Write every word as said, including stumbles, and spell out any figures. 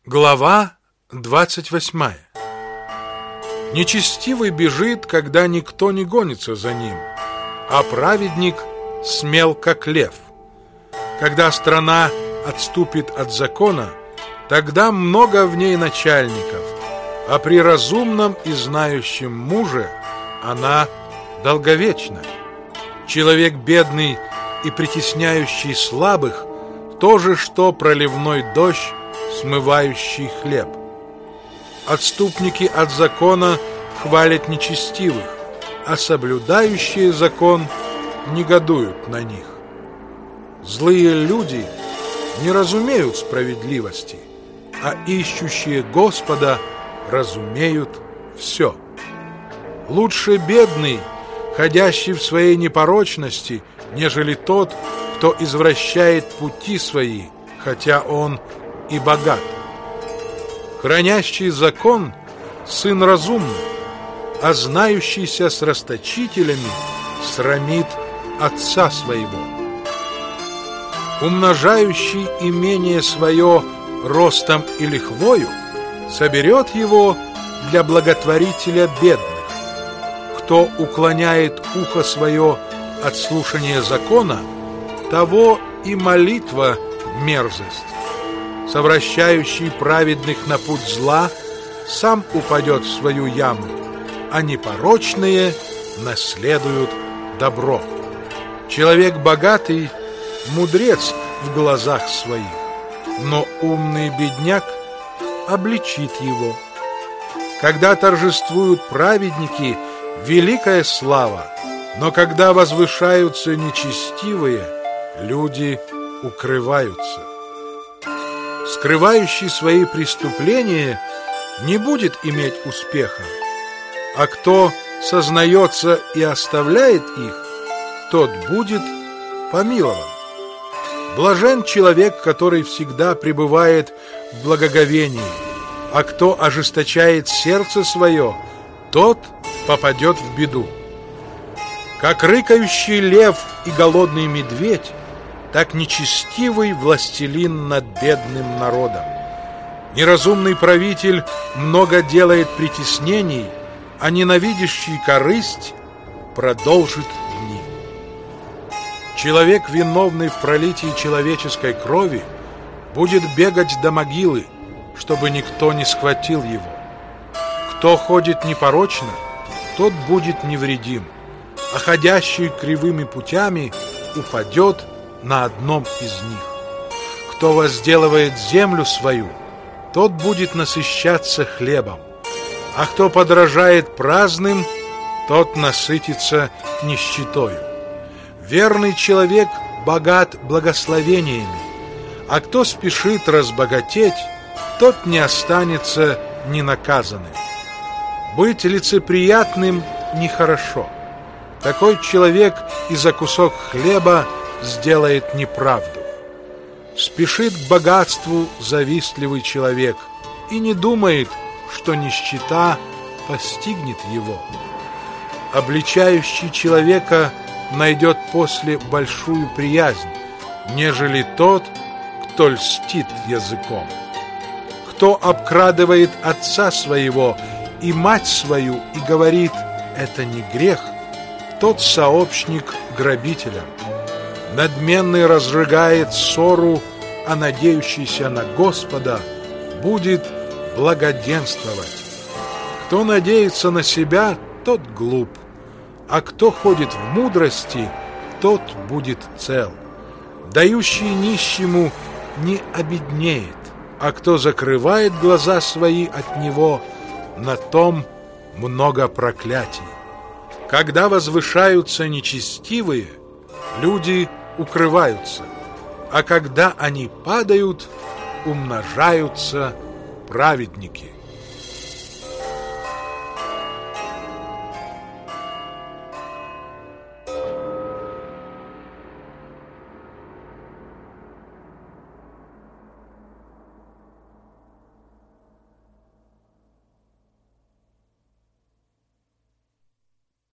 Глава двадцать восьмая. Нечестивый бежит, когда никто не гонится за ним, а праведник смел, как лев. Когда страна отступит от закона, тогда много в ней начальников, а при разумном и знающем муже она долговечна. Человек бедный и притесняющий слабых — то же, что проливной дождь, смывающий хлеб. Отступники от закона хвалят нечестивых, а соблюдающие закон негодуют на них. Злые люди не разумеют справедливости, а ищущие Господа разумеют все. Лучше бедный, ходящий в своей непорочности, нежели тот, кто извращает пути свои, хотя он и богат. Хранящий закон — сын разумный, а знающийся с расточителями срамит отца своего. Умножающий имение свое ростом и лихвою соберет его для благотворителя бедных. Кто уклоняет ухо свое от слушания закона, того и молитва мерзость. Совращающий праведных на путь зла сам упадет в свою яму, а непорочные наследуют добро. Человек богатый — мудрец в глазах своих, но умный бедняк обличит его. Когда торжествуют праведники, великая слава, но когда возвышаются нечестивые, люди укрываются. Скрывающий свои преступления не будет иметь успеха, а кто сознается и оставляет их, тот будет помилован. Блажен человек, который всегда пребывает в благоговении, а кто ожесточает сердце свое, тот попадет в беду. Как рыкающий лев и голодный медведь, так нечестивый властелин над бедным народом. Неразумный правитель много делает притеснений, а ненавидящий корысть продолжит дни. Человек, виновный в пролитии человеческой крови, будет бегать до могилы, чтобы никто не схватил его. Кто ходит непорочно, тот будет невредим, а ходящий кривыми путями упадет на одном из них. Кто возделывает землю свою, тот будет насыщаться хлебом, а кто подражает праздным, тот насытится нищетою. Верный человек богат благословениями, а кто спешит разбогатеть, тот не останется ненаказанным. Быть лицеприятным нехорошо. Такой человек и за кусок хлеба сделает неправду. Спешит к богатству завистливый человек и не думает, что нищета постигнет его. Обличающий человека найдет после большую приязнь, нежели тот, кто льстит языком. Кто обкрадывает отца своего и мать свою и говорит: это не грех, тот сообщник грабителям. Надменный разжигает ссору, а надеющийся на Господа будет благоденствовать. Кто надеется на себя, тот глуп, а кто ходит в мудрости, тот будет цел. Дающий нищему не обеднеет, а кто закрывает глаза свои от него, на том много проклятий. Когда возвышаются нечестивые, люди укрываются, а когда они падают, умножаются праведники.